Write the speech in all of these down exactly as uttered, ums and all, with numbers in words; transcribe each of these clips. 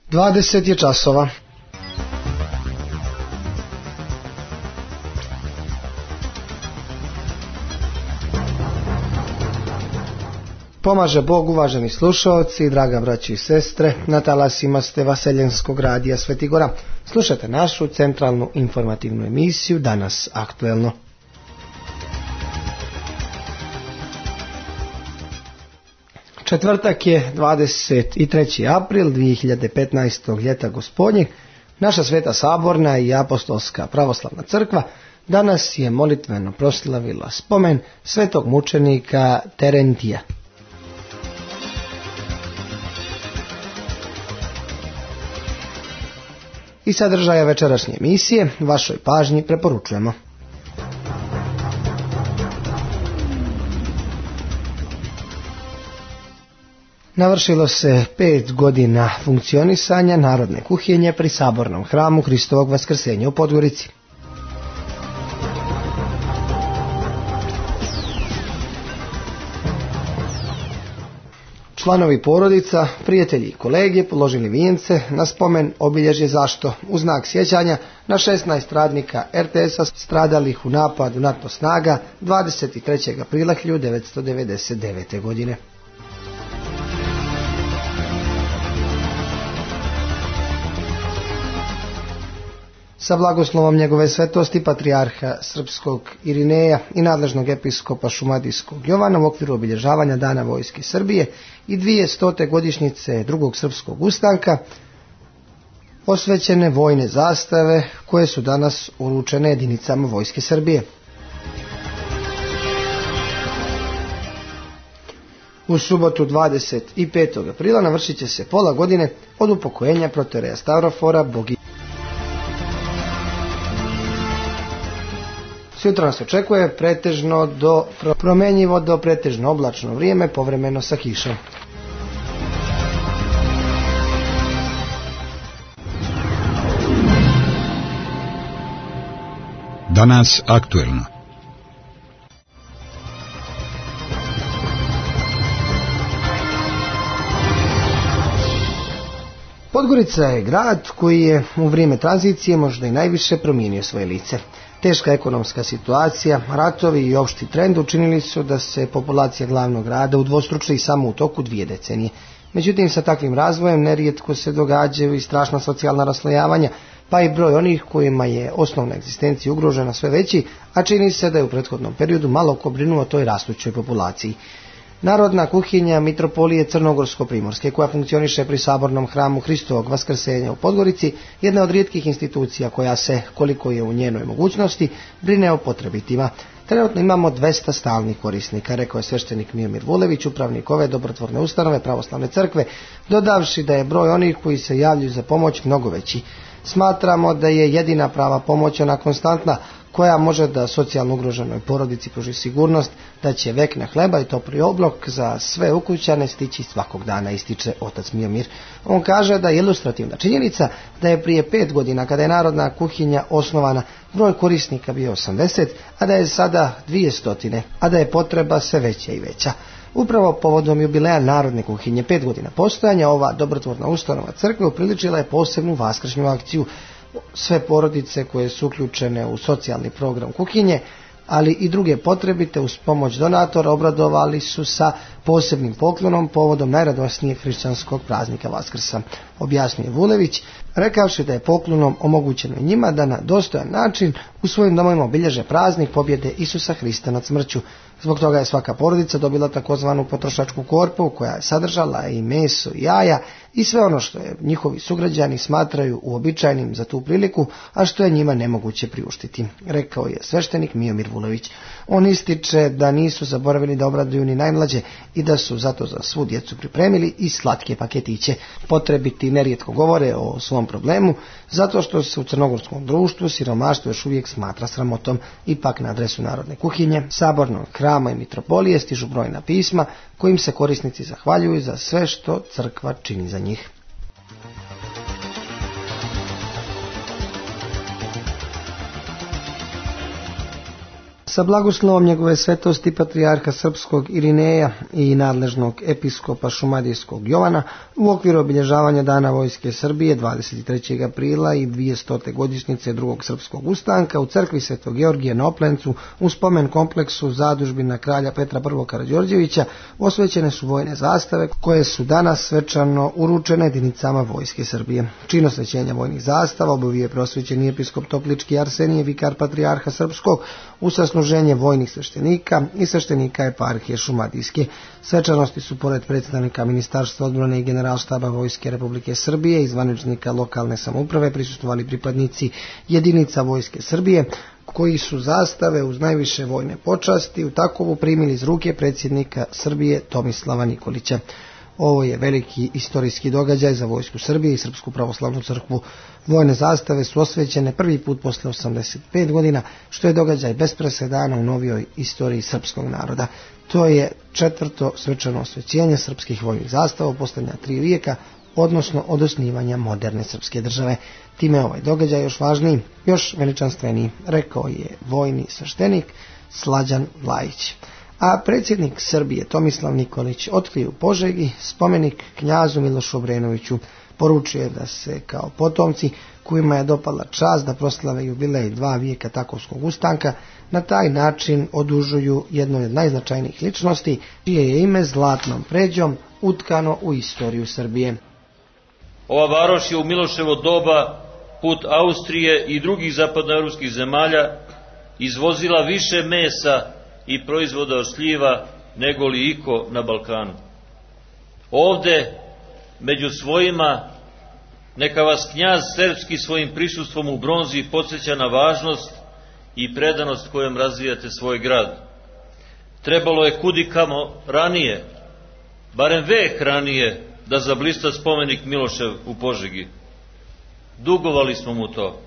dvadeset je časova. Pomaže Bog, uvaženi slušalci, draga braći i sestre, na talasima ste Vaseljenskog radija Sveti Gora. Slušate našu centralnu informativnu emisiju Danas aktuelno. Četvrtak je dvadeset treći april dvije hiljade petnaestog ljeta gospodnjeg. Naša Sveta Saborna i Apostolska pravoslavna crkva danas je molitveno proslavila spomen svetog mučenika Terentija. I sadržaja večerašnje emisije vašoj pažnji preporučujemo. Navršilo se pet godina funkcionisanja narodne kuhinje pri Sabornom hramu Hristovog Vaskrsenja u Podgorici. Članovi porodica, prijatelji i kolege položili vijence na spomen obilježje zašto u znak sjećanja na šesnaest radnika er te esa stradalih u napadu NATO snaga dvadeset trećeg aprila hiljadu devetsto devedeset devete. godine. Sa blagoslovom njegove svetosti patrijarha srpskog Irineja i nadležnog episkopa šumadijskog Jovana u okviru obilježavanja Dana vojske Srbije i dvije stote godišnjice drugog srpskog ustanka osvećene vojne zastave koje su danas uručene jedinicama vojske Srbije. U subotu dvadeset petog aprila navršit će se pola godine od upokojenja protoreja Stavrofora Bogi. Sutra nas očekuje pretežno do promenjivo do pretežno oblačno vrijeme, povremeno sa kišom. Danas aktuelno. Podgorica je grad koji je u vrijeme tranzicije možda i najviše promijenio svoje lice. Teška ekonomska situacija, ratovi i opšti trend učinili su da se populacija glavnog grada udvostruči samo u toku dvije decenije. Međutim, sa takvim razvojem nerijetko se događaju i strašna socijalna raslojavanja, pa i broj onih kojima je osnovna egzistencija ugrožena sve veći, a čini se da je u prethodnom periodu malo ko brinuo o toj rastućoj populaciji. Narodna kuhinja Mitropolije Crnogorsko-Primorske, koja funkcioniše pri Sabornom hramu Hristovog Vaskrsenja u Podgorici, jedna od rijetkih institucija koja se, koliko je u njenoj mogućnosti, brine o potrebitima. Trenutno imamo dvesta stalnih korisnika, rekao je sveštenik Miomir Vulević, upravnik ove dobrotvorne ustanove Pravoslavne crkve, dodavši da je broj onih koji se javljaju za pomoć mnogo veći. Smatramo da je jedina prava pomoć ona konstantna, koja može da socijalno ugroženoj porodici pruži sigurnost da će vekna hleba i topli obrok za sve ukućane stići svakog dana, ističe otac Miomir. On kaže da je ilustrativna činjenica da je prije pet godina, kada je narodna kuhinja osnovana, broj korisnika bio osamdeset, a da je sada dvije stotine, a da je potreba sve veća i veća. Upravo povodom jubileja narodne kuhinje, pet godina postojanja, ova dobrotvorna ustanova crkve upriličila je posebnu vaskršnju akciju. Sve porodice koje su uključene u socijalni program kuhinje, ali i druge potrebite uz pomoć donatora obradovali su sa posebnim poklonom povodom najradosnijeg hrišćanskog praznika Vaskrsa, objasnio Vulević, rekavši da je poklonom omogućeno njima da na dostojan način u svojim domovima obilježe praznik pobjede Isusa Hrista nad smrću. Zbog toga je svaka porodica dobila takozvanu potrošačku korpu koja je sadržala i meso i jaja i sve ono što je njihovi sugrađani smatraju uobičajenim za tu priliku, a što je njima nemoguće priuštiti, rekao je sveštenik Miomir Vulević. On ističe da nisu zaboravili da obraduju ni najmlađe i da su zato za svu djecu pripremili i slatke paketiće. Potrebiti nerijetko govore o svom problemu, zato što se u crnogorskom društvu siromaštvo još uvijek smatra sramotom. Ipak na adresu Narodne kuhinje, Sabornog hrama i Mitropolije stižu brojna pisma kojim se korisnici zahvaljuju za sve što crkva čini za njih. Sa blagoslovom njegove svetosti patrijarha srpskog Irineja i nadležnog episkopa šumadijskog Jovana u okviru obilježavanja Dana Vojske Srbije dvadeset trećeg aprila i dvjestote godišnjice drugog srpskog ustanka u crkvi Svetog Georgija na Oplencu u spomen kompleksu zadužbina kralja Petra I. Karađorđevića osvećene su vojne zastave koje su danas svečano uručene jedinicama Vojske Srbije. Čin osvećenja vojnih zastava obavio je prosvećeni episkop Toplički Arsenije, vikar patrijarha srpskog, u sasluženje vojnih sveštenika i sveštenika eparhije šumadijske. Svečanosti su pored predstavnika Ministarstva odbrane i Generalštaba Vojske Republike Srbije i zvaničnika lokalne samouprave prisustvovali pripadnici jedinica Vojske Srbije, koji su zastave uz najviše vojne počasti u Takovu primili iz ruke predsjednika Srbije Tomislava Nikolića. Ovo je veliki istorijski događaj za Vojsku Srbije i Srpsku pravoslavnu crkvu. Vojne zastave su osvećene prvi put posle osamdeset pet godina, što je događaj bez presedana u novijoj istoriji srpskog naroda. To je četvrto svečano osvećenje srpskih vojnih zastava u posljednja tri vijeka, odnosno od osnivanja moderne srpske države. Time je ovaj događaj još važniji, još veličanstveniji, rekao je vojni sveštenik Slađan Vlajić. A predsjednik Srbije Tomislav Nikolić otkrio u Požegi spomenik knjazu Milošu Obrenoviću. Poručio je da se kao potomci kojima je dopala čast da proslave jubilej dva vijeka Takovskog ustanka na taj način odužuju jednoj od najznačajnijih ličnosti, čije je ime zlatnom pređom utkano u istoriju Srbije. Ova varoš je u Miloševo doba put Austrije i drugih zapadnoevropskih zemalja izvozila više mesa i proizvoda od šljiva nego li iko na Balkanu. Ovde, među svojima, neka vas knjaz srpski svojim prisustvom u bronzi podsjeća na važnost i predanost kojom razvijate svoj grad. Trebalo je kudikamo ranije, barem vek ranije, da zablista spomenik Milošev u Požegi. Dugovali smo mu to.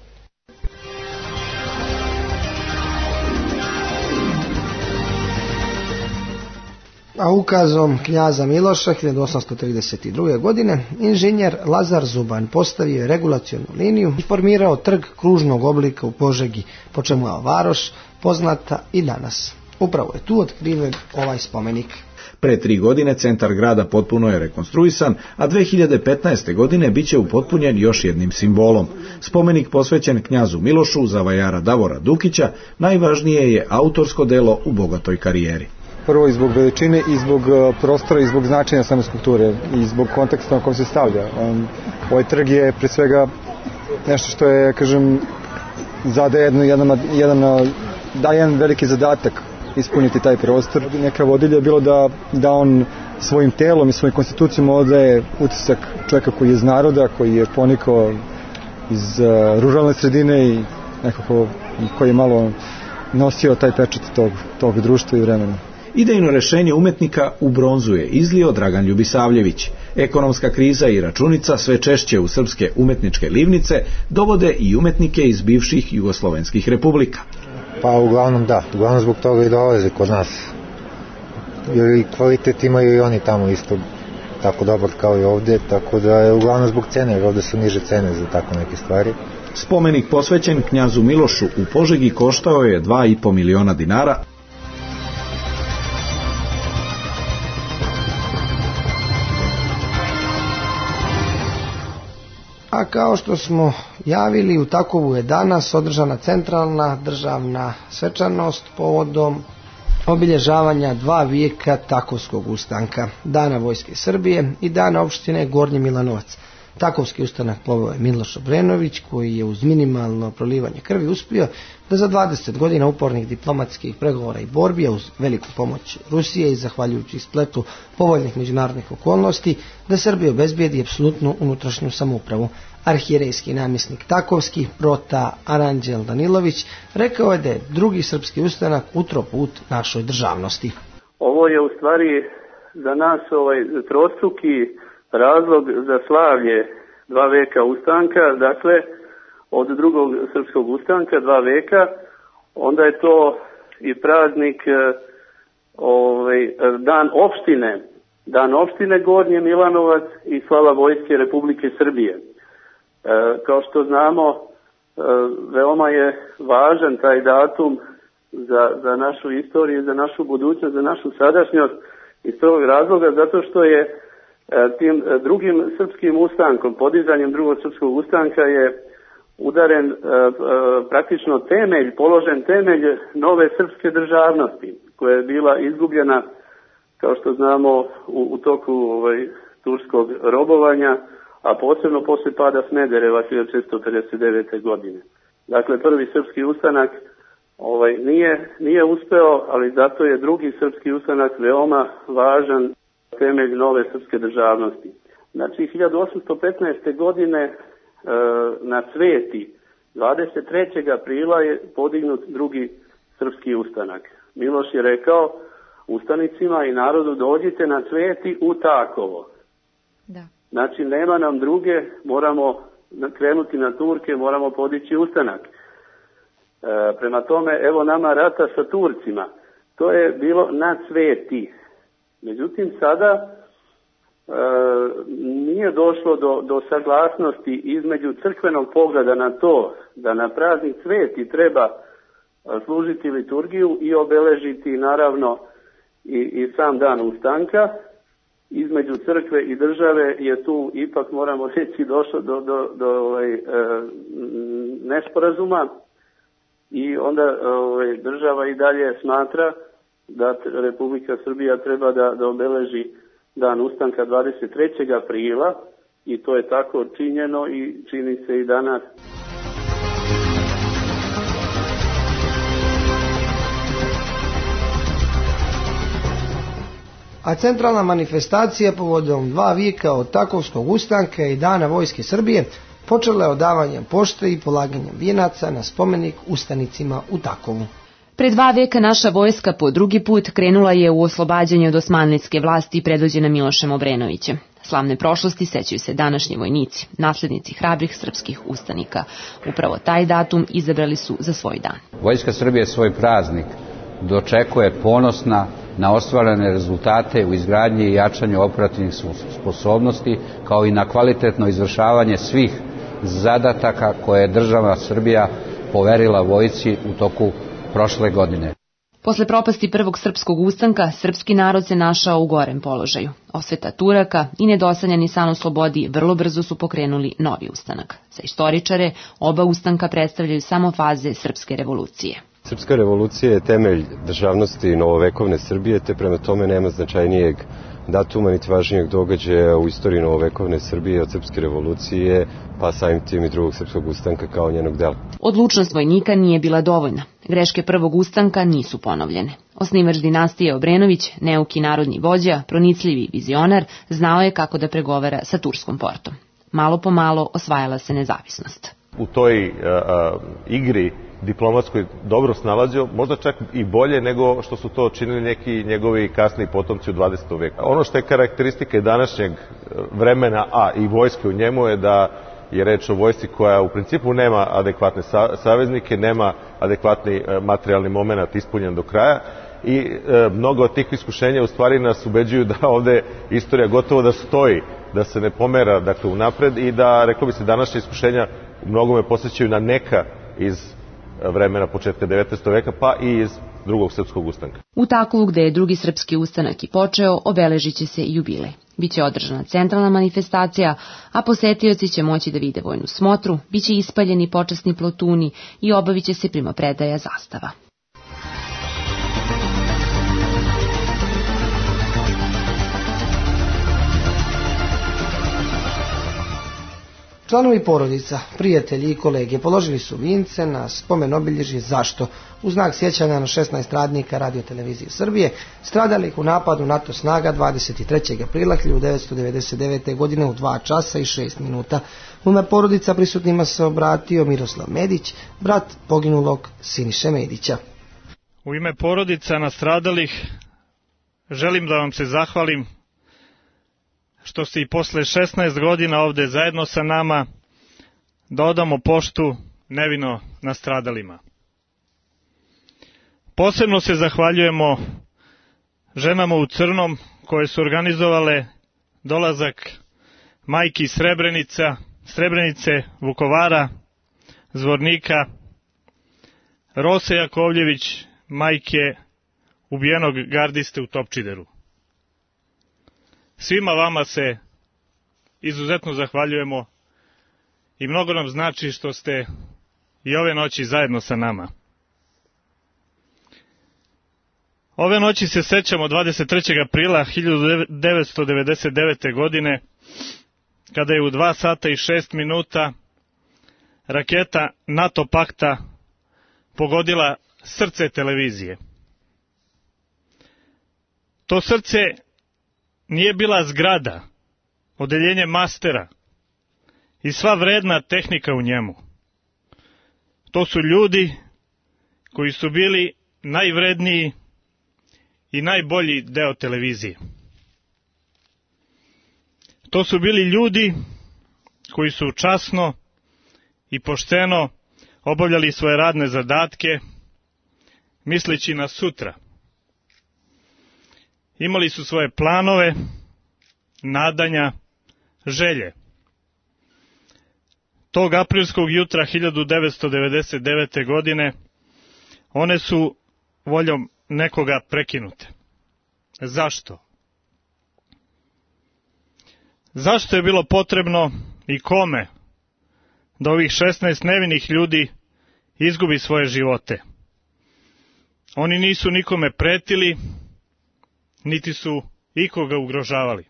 A ukazom knjaza Miloša hiljadu osamsto trideset druge. godine inženjer Lazar Zuban postavio je regulacionu liniju i formirao trg kružnog oblika u Požegi, po čemu je varoš poznata i danas. Upravo je tu otkriven ovaj spomenik. Pre tri godine centar grada potpuno je rekonstruisan, a dve hiljade petnaeste. godine biće upotpunjen još jednim simbolom. Spomenik posvećen knjazu Milošu za vajara Davora Dukića najvažnije je autorsko delo u bogatoj karijeri. Prvo i zbog veličine i zbog prostora i zbog značenja same skulpture i zbog konteksta na kom se stavlja. Ovaj trg je pre svega nešto što je, kažem, zada jedno, jedan, jedan, da jedan veliki zadatak ispuniti taj prostor. Neka vodilja je bilo da, da on svojim telom i svojim konstitucijom odaje utisak čovjeka koji je iz naroda, koji je ponikao iz uh, ruralne sredine i nekako koji je malo nosio taj pečat tog, tog društva i vremena. Idejno rešenje umetnika u bronzu je izlio Dragan Ljubisavljević. Ekonomska kriza i računica sve češće u srpske umetničke livnice dovode i umetnike iz bivših jugoslovenskih republika. Pa uglavnom da, uglavnom zbog toga i dolaze kod nas. Jer kvalitet imaju i oni tamo isto tako dobar kao i ovdje, tako da je uglavnom zbog cene, jer ovdje su niže cene za tako neke stvari. Spomenik posvećen knjazu Milošu u Požegi koštao je dva i po miliona dinara. A kao što smo javili, u Takovu je danas održana centralna državna svečanost povodom obilježavanja dva vijeka Takovskog ustanka, Dana Vojske Srbije i Dana opštine Gornji Milanovac. Takovski ustanak poveo je Miloš Obrenović, koji je uz minimalno prolivanje krvi uspio da za dvadeset godina upornih diplomatskih pregovora i borbi, uz veliku pomoć Rusije i zahvaljujući spletu povoljnih međunarodnih okolnosti, da Srbija obezbijedi apsolutnu unutrašnju samoupravu. Arhijerejski namjesnik Takovski, prota Aranđel Danilović, rekao je da je drugi srpski ustanak utro put našoj državnosti. Ovo je u stvari za nas ovaj trostruki razlog za slavlje dva veka ustanka, dakle od drugog srpskog ustanka dva veka, onda je to i praznik ovaj, dan opštine, dan opštine Gornje Milanovac i slava Vojske Republike Srbije. E, kao što znamo, e, veoma je važan taj datum za, za našu istoriju, za našu budućnost, za našu sadašnjost, iz tog razloga zato što je tim drugim srpskim ustankom, podizanjem drugog srpskog ustanka je udaren praktično temelj, položen temelj nove srpske državnosti, koja je bila izgubljena, kao što znamo, u, u toku ovaj, turskog robovanja, a posebno posle pada Smedereva hiljadu šessto pedeset devete. godine. Dakle, prvi srpski ustanak ovaj, nije, nije uspeo, ali zato je drugi srpski ustanak veoma važan temelj nove srpske državnosti. Znači, hiljadu osamsto petnaeste. godine e, na Cveti, dvadeset trećeg aprila je podignut drugi srpski ustanak. Miloš je rekao ustanicima i narodu: dođite na Cveti u Takovo. Da. Znači, nema nam druge, moramo krenuti na Turke, moramo podići ustanak. E, prema tome, evo nama rata sa Turcima. To je bilo na Cveti. Međutim, sada e, nije došlo do, do saglasnosti između crkvenog pogleda na to da na praznik Cveti treba služiti liturgiju i obeležiti naravno i, i sam dan ustanka. Između crkve i države je tu ipak, moramo reći, došlo do, do, do ovaj, e, nesporazuma i onda ovaj, država i dalje smatra da Republika Srbija treba da, da obeleži dan ustanka dvadeset trećeg aprila i to je tako činjeno i čini se i danas. A centralna manifestacija povodom dva vijeka od Takovskog ustanka i Dana vojske Srbije počela je odavanjem pošte i polaganjem vijenaca na spomenik ustanicima u Takovu. Pre dva veka naša vojska po drugi put krenula je u oslobađanje od osmanlijske vlasti predvođena Milošem Obrenovićem. Slavne prošlosti sećaju se današnji vojnici, naslednici hrabrih srpskih ustanika. Upravo taj datum izabrali su za svoj dan. Vojska Srbije svoj praznik dočekuje ponosna na ostvarene rezultate u izgradnji i jačanju operativnih sposobnosti, kao i na kvalitetno izvršavanje svih zadataka koje je država Srbija poverila vojsci u toku prošle godine. Posle propasti prvog srpskog ustanka, srpski narod se našao u gorem položaju. Osveta Turaka i nedosanjani san o slobodi vrlo brzo su pokrenuli novi ustanak. Za istoričare, oba ustanka predstavljaju samo faze srpske revolucije. Srpska revolucija je temelj državnosti novovekovne Srbije, te prema tome nema značajnijeg datuma niti važnijeg događaja u istoriji novovekovne Srbije od srpske revolucije, pa samim tim i drugog srpskog ustanka kao njenog dela. Odlučnost vojnika nije bila dovoljna. Greške prvog ustanka nisu ponovljene. Osnivač dinastije Obrenović, neuki narodni vođa, pronicljivi vizionar, znao je kako da pregovara sa turskom portom. Malo po malo osvajala se nezavisnost. U toj uh, uh, igri diplomatskoj dobro snalazio, možda čak i bolje nego što su to činili neki njegovi kasni potomci u dvadesetom veku. Ono što je karakteristika današnjeg vremena, a i vojske u njemu, je da je reč o vojsci koja u principu nema adekvatne saveznike, nema adekvatni materijalni moment ispunjen do kraja i e, mnogo od tih iskušenja u stvari nas ubeđuju da ovde istorija gotovo da stoji, da se ne pomera dakle unapred i da, reklo bi se, današnje iskušenja u mnogome posjećaju na neka iz vremena početka devetnaestog veka, pa i iz drugog srpskog ustanka. U Takovu, gde je drugi srpski ustanak i počeo, obeležit će se jubilej. Biće održana centralna manifestacija, a posetioci će moći da vide vojnu smotru, biće ispaljeni počasni plotuni i obavit će se primopredaja zastava. Članovi porodica, prijatelji i kolege položili su vince na spomen obilježje Zašto, u znak sjećanja na šesnaest radnika radiotelevizije Srbije, stradalih u napadu NATO snaga dvadeset trećeg aprila hiljadu devetsto devedeset devete. godine u dva časa i šest minuta. U ime porodica prisutnima se obratio Miroslav Medić, brat poginulog Siniše Medića. U ime porodica nastradalih želim da vam se zahvalim što ste i posle šesnaest godina ovde zajedno sa nama da odamo poštu nevino nastradalima. Posebno se zahvaljujemo ženama u crnom koje su organizovale dolazak majki Srebrenica, Srebrenice, Vukovara, Zvornika, Rose Jakovljević, majke ubijenog gardiste u Topčideru. Svima vama se izuzetno zahvaljujemo i mnogo nam znači što ste i ove noći zajedno sa nama. Ove noći se sećamo dvadeset trećeg aprila hiljadu devetsto devedeset devete. godine, kada je u dva sata i šest minuta raketa NATO pakta pogodila srce televizije. To srce nije bila zgrada, odeljenje mastera i sva vredna tehnika u njemu. To su ljudi koji su bili najvredniji i najbolji deo televizije. To su bili ljudi koji su časno i pošteno obavljali svoje radne zadatke, misleći na sutra. Imali su svoje planove, nadanja, želje. Tog aprilskog jutra hiljadu devetsto devedeset devete. godine one su voljom nekoga prekinute. Zašto? Zašto je bilo potrebno i kome da ovih šesnaest nevinih ljudi izgubi svoje živote? Oni nisu nikome pretili, niti su ikoga ugrožavali.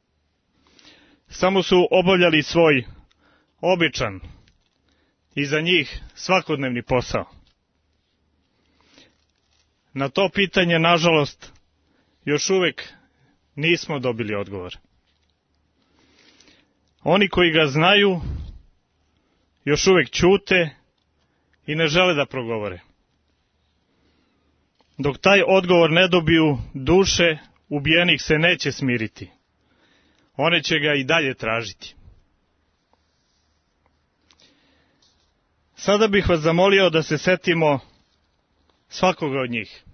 Samo su obavljali svoj običan i za njih svakodnevni posao. Na to pitanje, nažalost, još uvek nismo dobili odgovor. Oni koji ga znaju još uvek ćute i ne žele da progovore. Dok taj odgovor ne dobiju, duše ubijenih se neće smiriti. One će ga i dalje tražiti. Sada bih vas zamolio da se setimo svakoga od njih.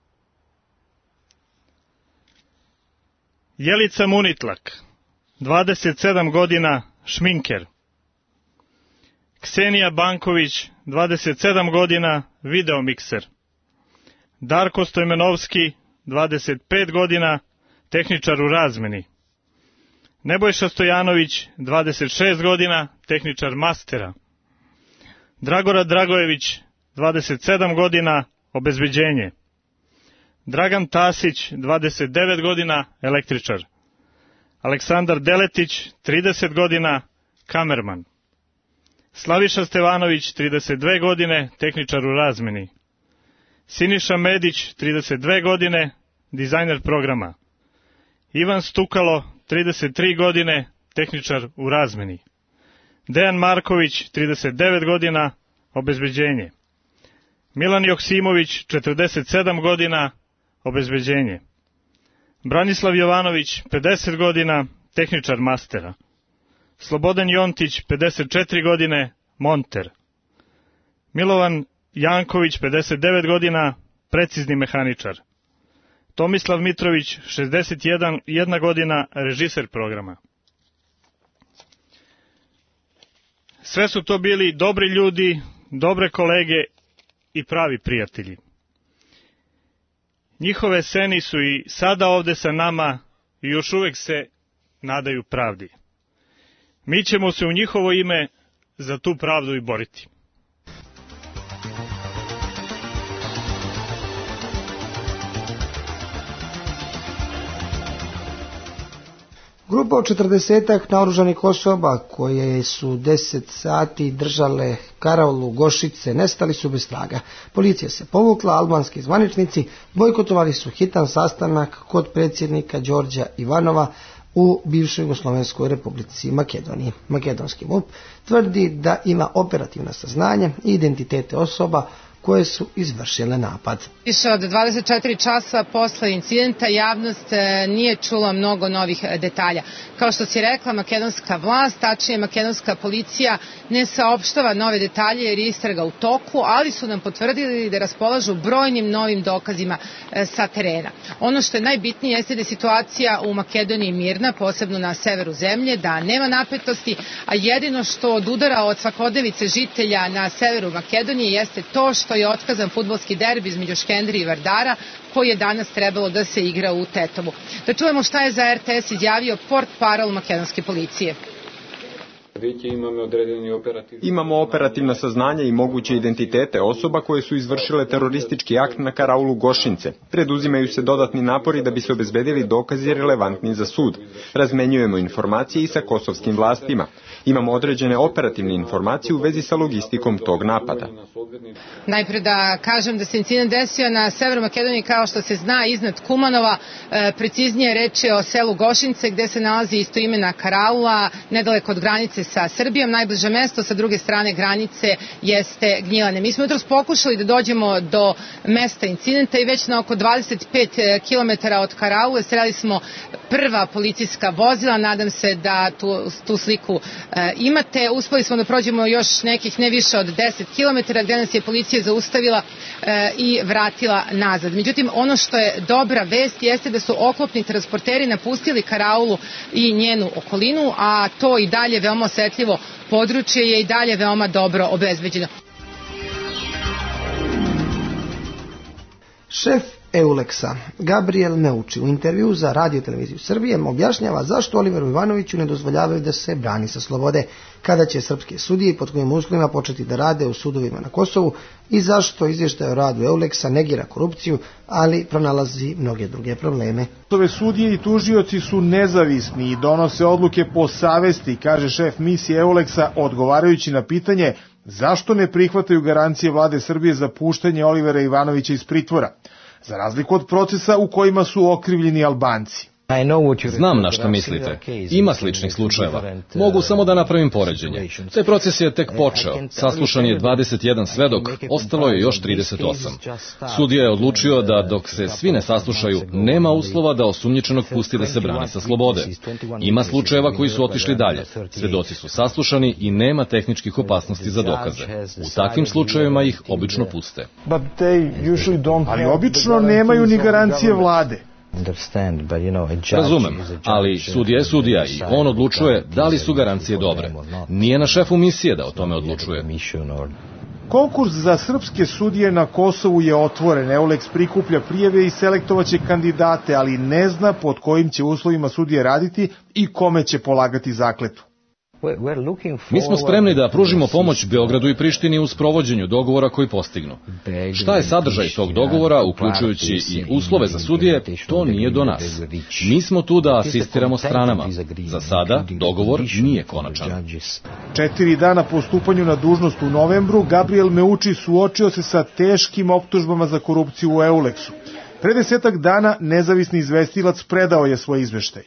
Jelica Munitlak, dvadeset sedam godina, šminker. Ksenija Banković, dvadeset sedam godina, videomikser. Darko Stojmenovski, dvadeset pet godina, tehničar u razmeni. Nebojša Stojanović, dvadeset šest godina, tehničar mastera. Dragora Dragojević, dvadeset sedam godina, obezbeđenje. Dragan Tasić, dvadeset devet godina, električar. Aleksandar Deletić, trideset godina, kamerman. Slaviša Stevanović, trideset dve godine, tehničar u razmeni. Siniša Medić, trideset dve godine, dizajner programa. Ivan Stukalo, trideset tri godine, tehničar u razmeni. Dejan Marković, trideset devet godina, obezbeđenje. Milan Joksimović, četrdeset sedam godina, obezbeđenje. Branislav Jovanović, pedeset godina, tehničar mastera. Slobodan Jontić, pedeset četiri godine, monter. Milovan Janković, pedeset devet godina, precizni mehaničar. Tomislav Mitrović, šezdeset jedna godina, režiser programa. Sve su to bili dobri ljudi, dobre kolege i pravi prijatelji. Njihove seni su i sada ovde sa nama i još uvek se nadaju pravdi. Mi ćemo se u njihovo ime za tu pravdu i boriti. Grupa od četrdesetak naoružanih osoba koje su deset sati držale karaolu Gošice nestali su bez traga. Policija se povukla, albanski zvaničnici bojkotovali su hitan sastanak kod predsjednika Đorđa Ivanova u bivšoj Jugoslovenskoj republici Makedoniji. Makedonski M U P tvrdi da ima operativna saznanja i identitete osoba koje su izvršile napad. Više od dvadeset četiri časa posle incidenta javnost nije čula mnogo novih detalja. Kao što si rekla, makedonska vlast, tačnije makedonska policija, ne saopštava nove detalje jer je istraga u toku, ali su nam potvrdili da raspolažu brojnim novim dokazima sa terena. Ono što je najbitnije jeste da je situacija u Makedoniji mirna, posebno na severu zemlje, da nema napetosti, a jedino što odudara od svakodnevice žitelja na severu Makedonije jeste to što što je otkazan fudbalski derbi između Škenderi i Vardara, koji je danas trebalo da se igra u Tetovu. Da čujemo šta je za er te es izjavio portparol makedonske policije. Imamo operativna saznanja i moguće identitete osoba koje su izvršile teroristički akt na karaulu Gošince. Preduzimaju se dodatni napori da bi se obezbedili dokazi relevantni za sud. Razmenjujemo informacije i sa kosovskim vlastima. Imamo određene operativne informacije u vezi sa logistikom tog napada. Najpre da kažem da se incident desio na severu Makedonije, kao što se zna, iznad Kumanova, e, preciznije reč je o selu Gošince, gde se nalazi istoimena karaula, nedaleko od granice sa Srbijom. Najbliže mesto sa druge strane granice jeste Gnjilane. Mi smo jutros pokušali da dođemo do mesta incidenta i već na oko dvadeset pet kilometara od karaule sreli smo prva policijska vozila. Nadam se da tu, tu sliku e, imate. Uspeli smo da prođemo još nekih ne više od deset kilometara gde nas je policija zaustavila e, i vratila nazad. Međutim, ono što je dobra vest jeste da su oklopni transporteri napustili karaulu i njenu okolinu, a to i dalje veoma osetljivo područje je i dalje veoma dobro obezbeđeno. Šef Euleksa, Gabriel Meuči, u intervju za Radio Televiziju Srbije objašnjava zašto Oliveru Ivanoviću ne dozvoljavaju da se brani sa slobode, kada će srpske sudije i pod kojim uslovima početi da rade u sudovima na Kosovu i zašto izvještaj o radu Euleksa negira korupciju, ali pronalazi mnoge druge probleme. Ove sudije i tužioci su nezavisni i donose odluke po savesti, kaže šef misije Euleksa, odgovarajući na pitanje zašto ne prihvataju garancije vlade Srbije za puštanje Olivera Ivanovića iz pritvora, za razliku od procesa u kojima su okrivljeni Albanci. Znam na što mislite. Ima sličnih slučajeva. Mogu samo da napravim poređenje. Taj proces je tek počeo. Saslušan je dvadeset jedan svedok, ostalo je još trideset osam. Sudija je odlučio da dok se svi ne saslušaju, nema uslova da osumnjičenog pusti da se brani sa slobode. Ima slučajeva koji su otišli dalje. Svedoci su saslušani i nema tehničkih opasnosti za dokaze. U takvim slučajevima ih obično puste. Ali obično nemaju ni garancije vlade. Razumem, ali sudija je sudija i on odlučuje da li su garancije dobre. Nije na šefu misije da o tome odlučuje. Konkurs za srpske sudije na Kosovu je otvoren. Euleks prikuplja prijave i selektovaće kandidate, ali ne zna pod kojim će uslovima sudije raditi i kome će polagati zakletvu. Mi smo spremni da pružimo pomoć Beogradu i Prištini u sprovođenju dogovora koji postignu. Šta je sadržaj tog dogovora, uključujući i uslove za sudije, to nije do nas. Mi smo tu da asistiramo stranama. Za sada dogovor nije konačan. Četiri dana po stupanju na dužnost u novembru, Gabriel Meuči suočio se sa teškim optužbama za korupciju u Euleksu. Pre desetak dana nezavisni izvestilac predao je svoj izveštaj.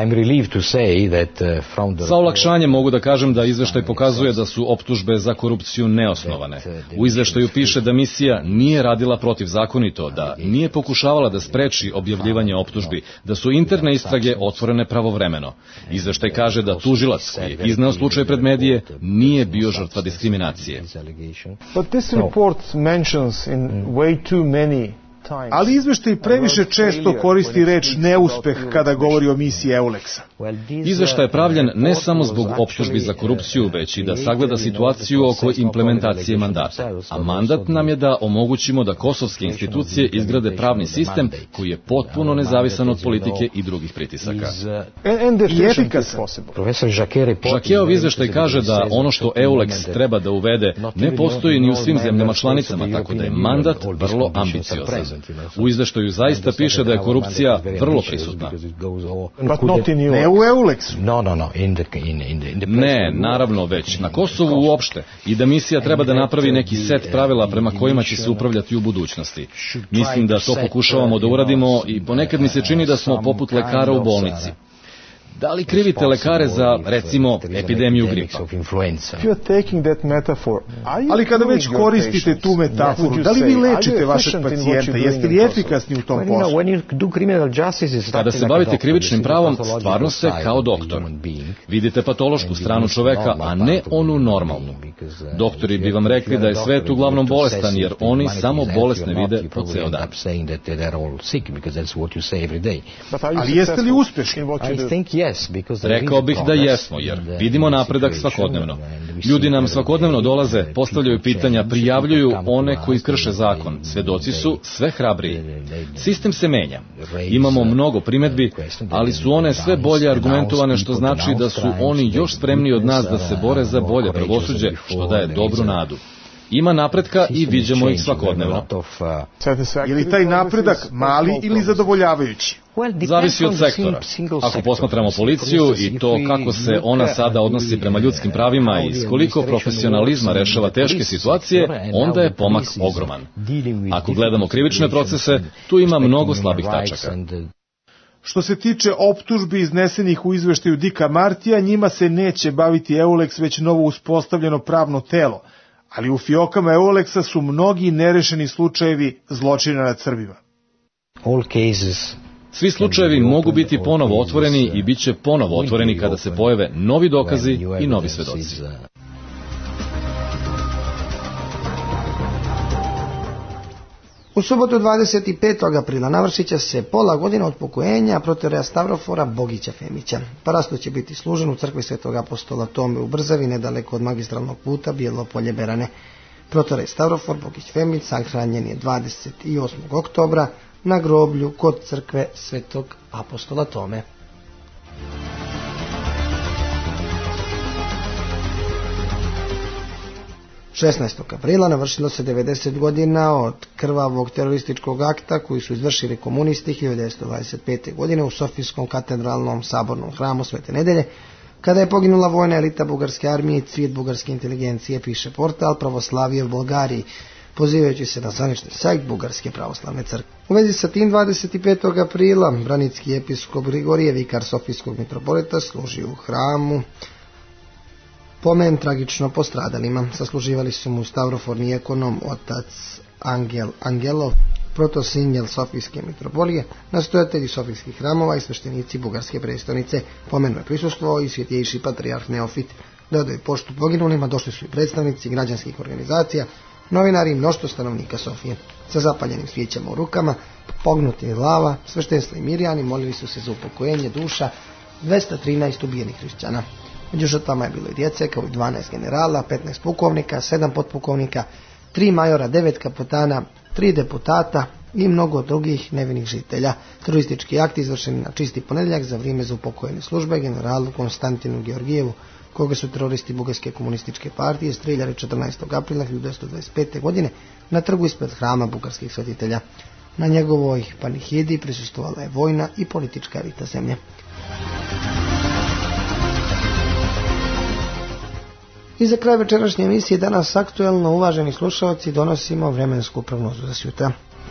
Sa olakšanjem mogu da kažem da izveštaj pokazuje da su optužbe za korupciju neosnovane. U izveštaju piše da misija nije radila protivzakonito, da nije pokušavala da spreči objavljivanje optužbi, da su interne istrage otvorene pravovremeno. Izveštaj kaže da tužilac koji je izneo slučaj pred medije nije bio žrtva diskriminacije. But this report mentions in way too many Ali izveštaj previše često koristi reč neuspeh kada govori o misiji Euleksa. Izveštaj je pravljen ne samo zbog optužbi za korupciju, već i da sagleda situaciju oko implementacije mandata. A mandat nam je da omogućimo da kosovske institucije izgrade pravni sistem koji je potpuno nezavisan od politike i drugih pritisaka. I efikasan. Žakeov izveštaj kaže da ono što Euleks treba da uvede ne postoji ni u svim zemljama članicama, tako da je mandat vrlo ambiciozan. U izveštaju zaista piše da je korupcija vrlo prisutna. Ne u Euleksu. Ne, naravno već. Na Kosovu uopšte. I da misija treba da napravi neki set pravila prema kojima će se upravljati u budućnosti. Mislim da to pokušavamo da uradimo i ponekad mi se čini da smo poput lekara u bolnici. Da li krivite lekare za, recimo, epidemiju gripa? Ali kada već koristite tu metaforu, da li vi lečite vašeg pacijenta? Jeste li efikasni u tom poslu? Kada se bavite krivičnim pravom, stvarno ste kao doktor. Vidite patološku stranu čoveka, a ne onu normalnu. Doktori bi vam rekli da je svet uglavnom bolestan, jer oni samo bolesne vide po ceo dan. Ali jeste li uspešni? Rekao bih da jesmo, jer vidimo napredak svakodnevno. Ljudi nam svakodnevno dolaze, postavljaju pitanja, prijavljuju one koji krše zakon. Svedoci su sve hrabriji. Sistem se menja. Imamo mnogo primedbi, ali su one sve bolje argumentovane, što znači da su oni još spremniji od nas da se bore za bolje pravosuđe, što daje dobru nadu. Ima napretka i viđemo ih svakodnevno. Je li taj napredak mali ili zadovoljavajući? Zavisi od sektora. Ako posmatramo policiju i to kako se ona sada odnosi prema ljudskim pravima i s koliko profesionalizma rešava teške situacije, onda je pomak ogroman. Ako gledamo krivične procese, tu ima mnogo slabih tačaka. Što se tiče optužbi iznesenih u izveštaju Dika Martija, njima se neće baviti Euleks, već novo uspostavljeno pravno telo. Ali u fiokama Euleksa su mnogi nerešeni slučajevi zločina nad Srbima. Svi slučajevi mogu biti ponovo otvoreni i bit će ponovo otvoreni kada se pojave novi dokazi i novi svedoci. U subotu dvadeset petog aprila navršit će se pola godina od pokojenja protoreja Stavrofora Bogića Femića. Paraslo će biti služen u crkvi Svetog apostola Tome u Brzavi, nedaleko od magistralnog puta Bijelo Polje-Berane. Protorej Stavrofor Bogić Femić sahranjen je dvadeset osmog oktobra na groblju kod crkve Svetog apostola Tome. šesnaestog aprila navršilo se devedeset godina od krvavog terorističkog akta koji su izvršili komunisti hiljadu devetsto dvadeset pete. godine u Sofijskom katedralnom sabornom hramu Svete Nedelje, kada je poginula vojna elita bugarske armije i cvijet bugarske inteligencije, piše portal Pravoslavije u Bulgariji, pozivajući se na zvanični sajt Bugarske pravoslavne crkve. U vezi sa tim dvadeset petog aprila branicki episkop Grigorije, vikar Sofijskog mitropolita, služi u hramu pomen tragično postradalima. Sasluživali su mu stavroforni ekonom otac Angel Angelov, protosinjel Sofijske mitropolije, nastojatelji sofijskih hramova i sveštenici bugarske prestonice. Pomenu je prisustvovao i svjetjejši patrijarh Neofit. Da odaju poštu poginulima došli su i predstavnici građanskih organizacija, novinari i mnoštvo stanovnika Sofije. Sa zapaljenim svijećama u rukama, pognuti glava, sveštenstvo i mirjani molili su se za upokojenje duša dvesta trinaest ubijenih hrišćana. Među žrtvama je bilo i djece, kao i dvanaest generala, petnaest pukovnika, sedam potpukovnika, tri majora, devet kapetana, tri deputata i mnogo drugih nevinih žitelja. Teroristički akt izvršen na čisti ponedjeljak za vrijeme za upokojene službe generalu Konstantinu Georgijevu, koga su teroristi Bugarske komunističke partije strijeljali četrnaestog aprila hiljadu devetsto dvadeset pete. godine na trgu ispred hrama bugarskih svetitelja. Na njegovoj panihidi prisustvovala je vojna i politička elita zemlje. I za kraj večerašnje emisije danas aktuelno, uvaženi slušalci, donosimo vremensku prognozu za sutra.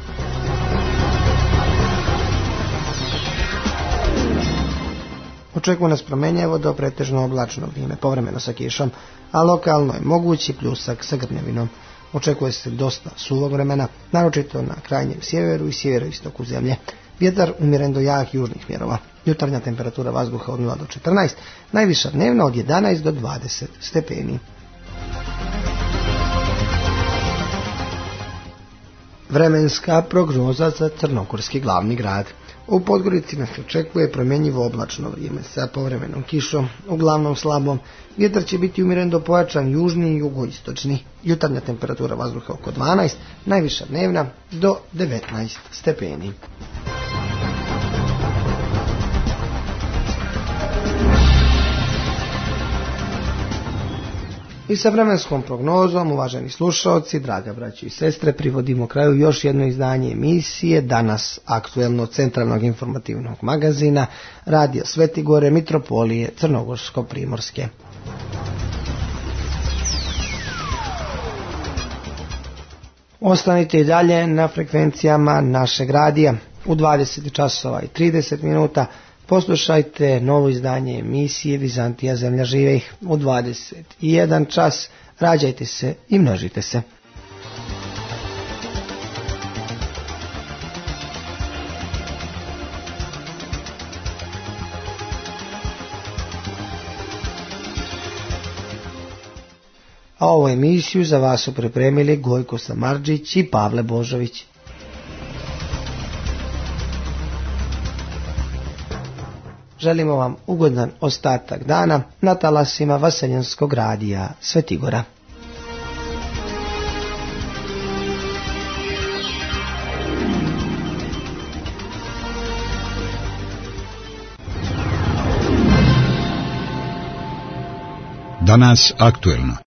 Očekuje nas promenljivo do pretežno oblačno vrijeme, povremeno sa kišom, a lokalno je mogući pljusak sa grmljavinom. Očekuje se dosta suvog vremena, naročito na krajnjem sjeveru i sjeveroistoku zemlje. Vjetar umiren do jakih južnih mjerova. Jutarnja temperatura vazduha od nula do četrnaest, najviša dnevna od jedanaest do dvadeset stepeni. Vremenska prognoza za crnogorski glavni grad. U Podgorici nas očekuje promjenjivo oblačno vrijeme sa povremenom kišom, uglavnom slabom. Vjetar će biti umiren do pojačan južni i jugoistočni. Jutarnja temperatura vazduha oko dvanaest, najviša dnevna do devetnaest stepeni. I sa vremenskom prognozom, uvaženi slušalci, draga braći i sestre, privodimo kraju još jedno izdanje emisije, danas aktuelno centralnog informativnog magazina, Radio Svetigore, Mitropolije Crnogorsko-Primorske. Ostanite i dalje na frekvencijama našeg radija. U dvadeset časova i trideset minuta poslušajte novo izdanje emisije Vizantija zemlja živih. U dvadeset jedan čas rađajte se i množite se. A ovu emisiju za vas su pripremili Gojko Samardžić i Pavle Božović. želimo vam ugodan ostatak dana na talasima Vaseljenskog radija Svetigora. Danas aktuelno.